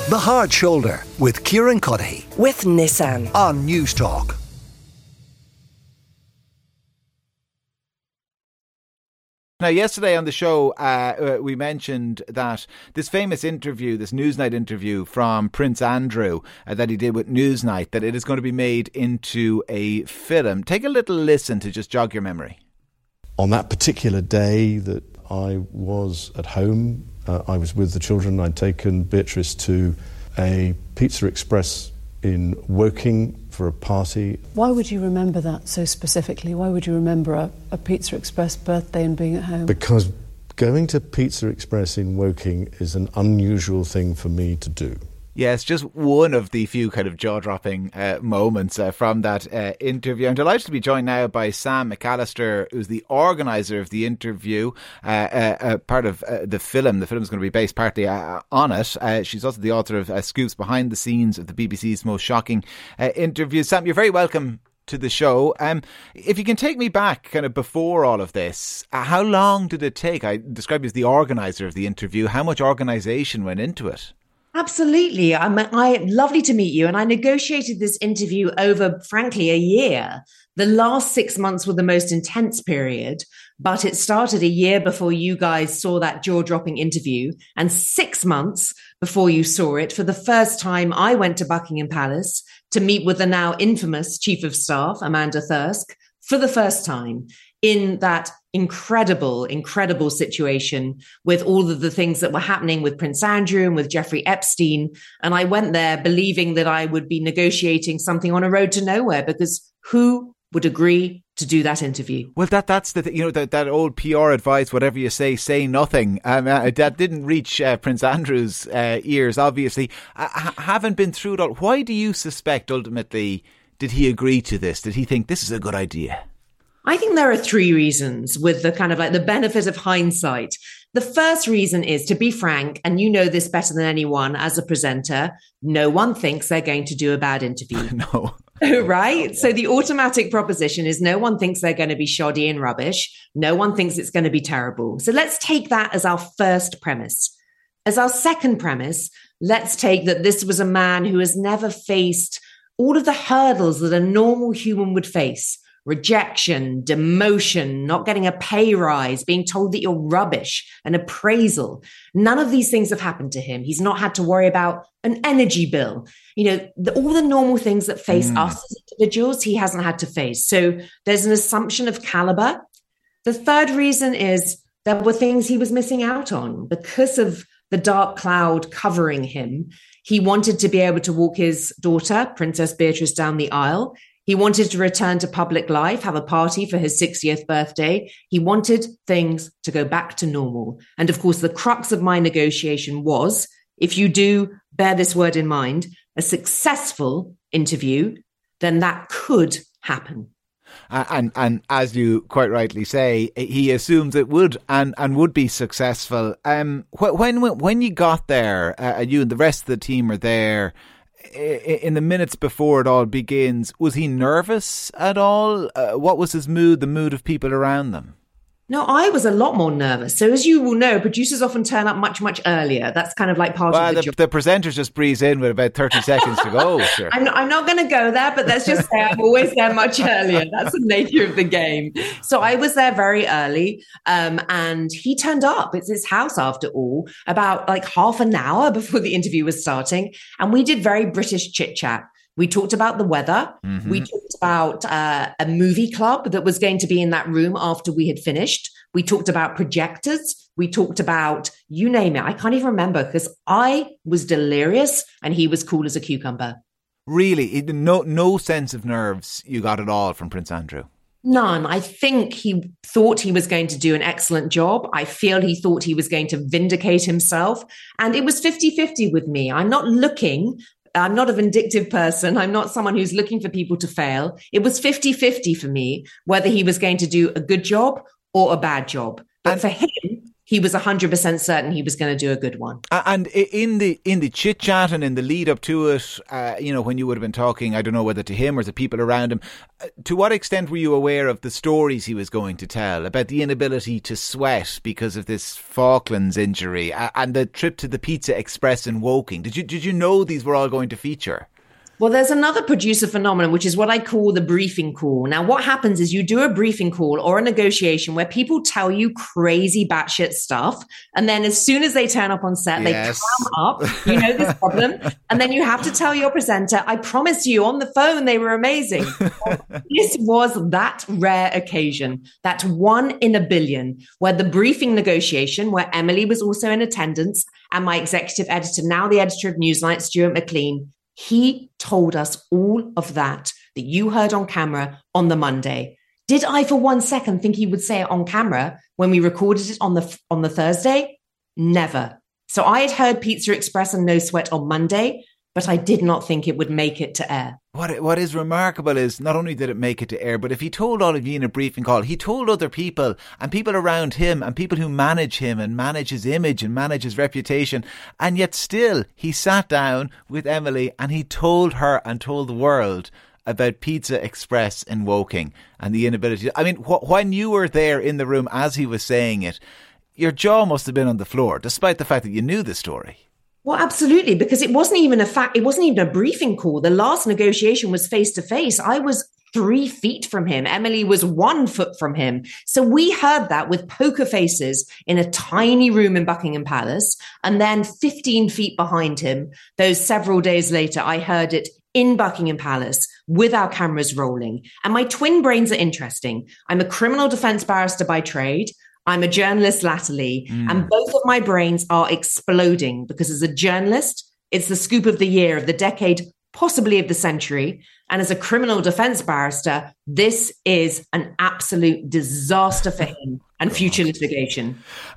The Hard Shoulder with Kieran Cuddihy with Nissan on News Talk. Now, yesterday on the show, we mentioned that this famous interview, this Newsnight interview from Prince Andrew that he did with Newsnight, that it is going to be made into a film. Take a little listen to just jog your memory. On that particular day that I was at home, I was with the children. I'd taken Beatrice to a Pizza Express in Woking for a party. Why would you remember that so specifically? Why would you remember a Pizza Express birthday and being at home? Because going to Pizza Express in Woking is an unusual thing for me to do. Yeah, it's just one of the few kind of jaw-dropping moments from that interview. I'm delighted to be joined now by Sam McAllister, who's the organiser of the interview, part of the film. The film is going to be based partly on it. She's also the author of Scoops Behind the Scenes of the BBC's Most Shocking Interviews. Sam, you're very welcome to the show. If you can take me back kind of before all of this, how long did it take? I describe you as the organiser of the interview. How much organisation went into it? Absolutely. Lovely to meet you. And I negotiated this interview over, frankly, a year. The last 6 months were the most intense period, but it started a year before you guys saw that jaw-dropping interview. And 6 months before you saw it, for the first time, I went to Buckingham Palace to meet with the now infamous Chief of Staff, Amanda Thirsk, for the first time in that incredible situation with all of the things that were happening with Prince Andrew and with Jeffrey Epstein. And I went there believing that I would be negotiating something on a road to nowhere, because who would agree to do that interview? Well, that's the that old PR advice, whatever you say nothing. That didn't reach Prince Andrew's ears, obviously. Haven't been through it all. Why do you suspect ultimately did he agree to this? Did he think this is a good idea? I think there are three reasons, with the kind of like the benefit of hindsight. The first reason is, to be frank, and you know this better than anyone as a presenter, no one thinks they're going to do a bad interview. No. Right? So the automatic proposition is no one thinks they're going to be shoddy and rubbish. No one thinks it's going to be terrible. So let's take that as our first premise. As our second premise, let's take that this was a man who has never faced all of the hurdles that a normal human would face. Rejection, demotion, not getting a pay rise, being told that you're rubbish, an appraisal. None of these things have happened to him. He's not had to worry about an energy bill. You know, all the normal things that face us as individuals, he hasn't had to face. So there's an assumption of caliber. The third reason is there were things he was missing out on because of the dark cloud covering him. He wanted to be able to walk his daughter, Princess Beatrice, down the aisle. He wanted to return to public life, have a party for his 60th birthday. He wanted things to go back to normal. And of course, the crux of my negotiation was, if you do bear this word in mind, a successful interview, then that could happen. And as you quite rightly say, he assumes it would and would be successful. When you got there, you and the rest of the team are there, in the minutes before it all begins, was he nervous at all? What was his mood, the mood of people around them? No, I was a lot more nervous. So as you will know, producers often turn up much, much earlier. That's kind of like part of the job. The presenters just breeze in with about 30 seconds to go. Sure. I'm not going to go there, but let's just say I'm always there much earlier. That's the nature of the game. So I was there very early, and he turned up. It's his house, after all, about like half an hour before the interview was starting. And we did very British chit chat. We talked about the weather. Mm-hmm. We talked about a movie club that was going to be in that room after we had finished. We talked about projectors. We talked about, you name it. I can't even remember, because I was delirious and he was cool as a cucumber. Really? No sense of nerves you got at all from Prince Andrew? None. I think he thought he was going to do an excellent job. I feel he thought he was going to vindicate himself. And it was 50-50 with me. I'm not a vindictive person. I'm not someone who's looking for people to fail. It was 50-50 for me, whether he was going to do a good job or a bad job. But for him, he was 100% certain he was going to do a good one. And in the chit chat and in the lead up to it, when you would have been talking, I don't know whether to him or the people around him, to what extent were you aware of the stories he was going to tell about the inability to sweat because of this Falklands injury and the trip to the Pizza Express in Woking? Did you know these were all going to feature? Well, there's another producer phenomenon, which is what I call the briefing call. Now, what happens is you do a briefing call or a negotiation where people tell you crazy batshit stuff. And then as soon as they turn up on set, they clam up, this problem. And then you have to tell your presenter, I promise you on the phone, they were amazing. This was that rare occasion, that 1 in a billion, where the briefing negotiation, where Emily was also in attendance and my executive editor, now the editor of Newsnight, Stuart McLean, he told us all of that you heard on camera on the Monday. Did I for 1 second think he would say it on camera when we recorded it on the Thursday? Never. So I had heard Pizza Express and No Sweat on Monday, but I did not think it would make it to air. What is remarkable is not only did it make it to air, but if he told all of you in a briefing call, he told other people and people around him and people who manage him and manage his image and manage his reputation. And yet still he sat down with Emily and he told her and told the world about Pizza Express in Woking and the inability. I mean, when you were there in the room as he was saying it, your jaw must have been on the floor, despite the fact that you knew the story. Well, absolutely, because it wasn't even a briefing call. The last negotiation was face to face. I was 3 feet from him. Emily was 1 foot from him. So we heard that with poker faces in a tiny room in Buckingham Palace. And then 15 feet behind him, those several days later, I heard it in Buckingham Palace with our cameras rolling. And my twin brains are interesting. I'm a criminal defense barrister by trade. I'm a journalist latterly, and both of my brains are exploding because as a journalist, it's the scoop of the year, of the decade, possibly of the century. And as a criminal defense barrister, this is an absolute disaster for him and future litigation.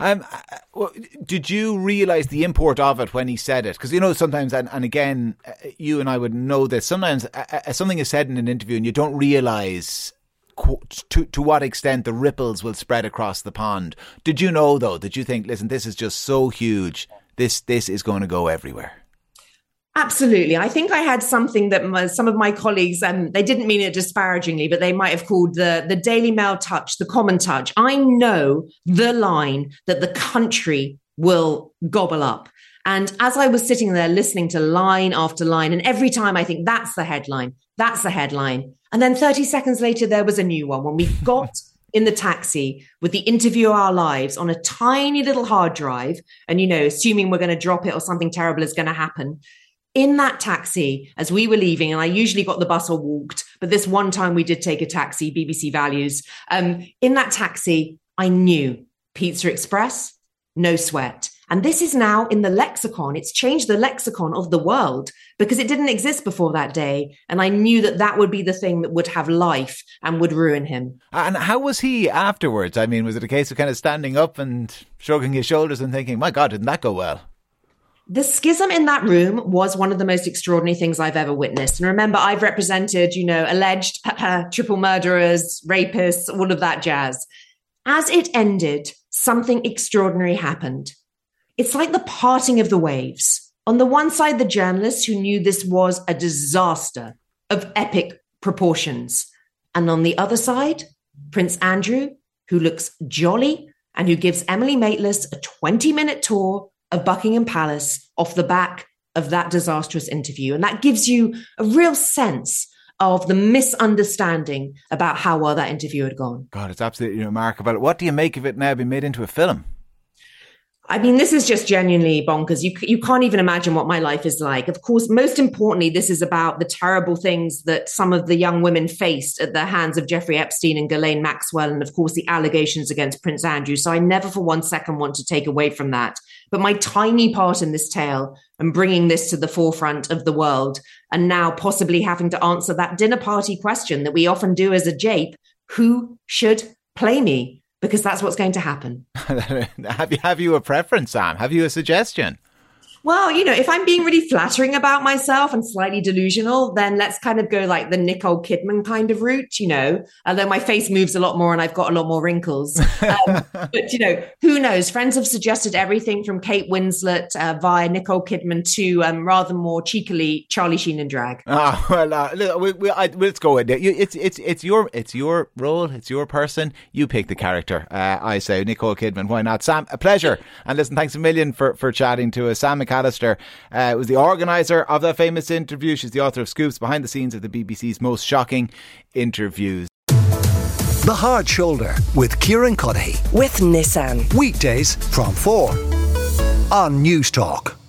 Did you realise the import of it when he said it? Because, sometimes, and again, you and I would know this, sometimes something is said in an interview and you don't realise to what extent the ripples will spread across the pond. Did you know, though? Did you think, listen, this is just so huge, this is going to go everywhere? Absolutely. I think I had something that some of my colleagues, they didn't mean it disparagingly, but they might have called the Daily Mail touch, the common touch. I know the line that the country will gobble up. And as I was sitting there listening to line after line, and every time I think that's the headline, that's the headline. And then 30 seconds later, there was a new one when we got in the taxi with the interview of our lives on a tiny little hard drive. And, assuming we're going to drop it or something terrible is going to happen. In that taxi, as we were leaving, and I usually got the bus or walked, but this one time we did take a taxi, BBC values. In that taxi, I knew Pizza Express, No Sweat. And this is now in the lexicon. It's changed the lexicon of the world because it didn't exist before that day. And I knew that would be the thing that would have life and would ruin him. And how was he afterwards? I mean, was it a case of kind of standing up and shrugging his shoulders and thinking, my God, didn't that go well? The schism in that room was one of the most extraordinary things I've ever witnessed. And remember, I've represented, alleged triple murderers, rapists, all of that jazz. As it ended, something extraordinary happened. It's like the parting of the waves. On the one side, the journalists who knew this was a disaster of epic proportions. And on the other side, Prince Andrew, who looks jolly and who gives Emily Maitlis a 20-minute tour of Buckingham Palace off the back of that disastrous interview. And that gives you a real sense of the misunderstanding about how well that interview had gone. God, it's absolutely remarkable. What do you make of it now being made into a film? I mean, this is just genuinely bonkers. You can't even imagine what my life is like. Of course, most importantly, this is about the terrible things that some of the young women faced at the hands of Jeffrey Epstein and Ghislaine Maxwell, and of course, the allegations against Prince Andrew. So I never for 1 second want to take away from that. But my tiny part in this tale and bringing this to the forefront of the world, and now possibly having to answer that dinner party question that we often do as a jape, who should play me? Because that's what's going to happen. Have you a preference, Sam? Have you a suggestion? Well, if I'm being really flattering about myself and slightly delusional, then let's kind of go like the Nicole Kidman kind of route, although my face moves a lot more and I've got a lot more wrinkles. But, who knows? Friends have suggested everything from Kate Winslet via Nicole Kidman to rather more cheekily Charlie Sheen in drag. Oh, well, let's go with it. It's your role. It's your person. You pick the character. I say Nicole Kidman. Why not? Sam, a pleasure. And listen, thanks a million for chatting to us. Sam McAllister was the organiser of that famous interview. She's the author of Scoops, behind the scenes of the BBC's most shocking interviews. The Hard Shoulder with Kieran Cuddihy. With Nissan. Weekdays from 4 on News Talk.